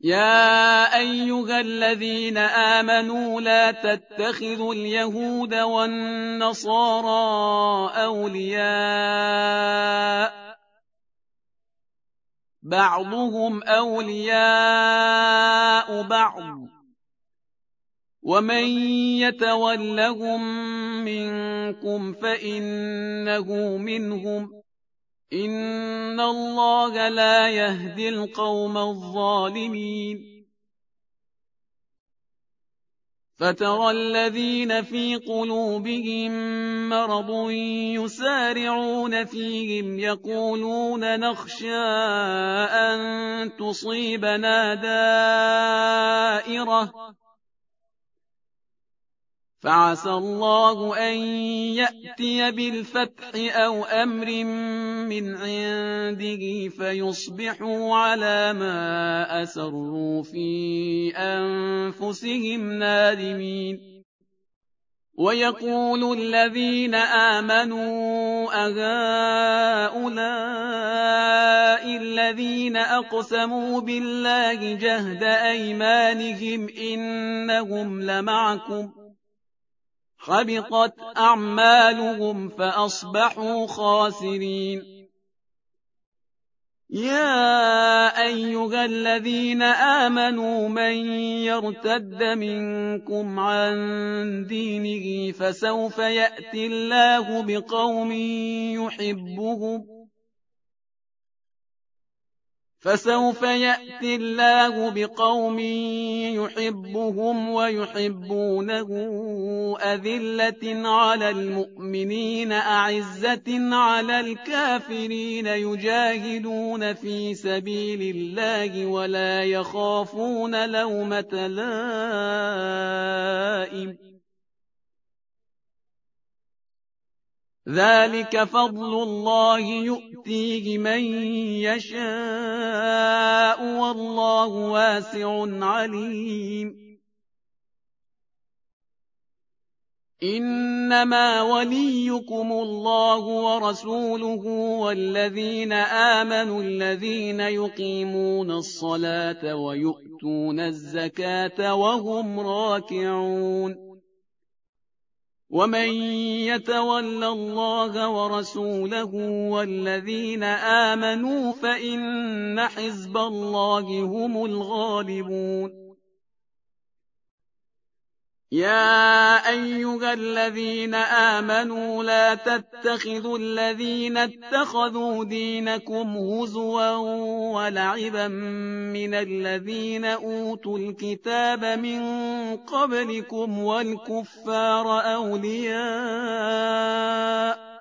يا أيها الذين آمنوا لا تتخذوا اليهود والنصارى أولياء بعضهم أولياء بعض ومن يتولهم منكم فإنه منهم إن الله لا يهدي القوم الظالمين فترى الذين في قلوبهم مرض يسارعون فيهم يقولون نخشى أن تصيبنا دائرة فعسى الله أن يأتي بالفتح أو أمر من عنده فيصبحوا على ما أسروا في أنفسهم نادمين ويقول الذين آمنوا أهؤلاء الذين أقسموا بالله جهد أيمانهم إنهم لمعكم حبطت أعمالهم فأصبحوا خاسرين يا أيها الذين آمنوا من يرتد منكم عن دينه فسوف يأتي الله بقوم يحبهم ويحبونه أذلة على المؤمنين أعزة على الكافرين يجاهدون في سبيل الله ولا يخافون لومة لائم ذلك فضل الله يؤتيه من يشاء والله واسع عليم إنما وليكم الله ورسوله والذين آمنوا الذين يقيمون الصلاة ويؤتون الزكاة وهم راكعون ومن يتول الله ورسوله والذين آمنوا فإن حزب الله هم الغالبون يا أيها الذين آمنوا لا تتخذوا الذين اتخذوا دينكم هزوا ولعبا من الذين أوتوا الكتاب من قبلكم والكفار أولياء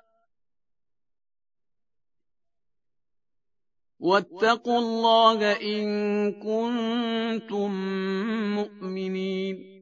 واتقوا الله إن كنتم مؤمنين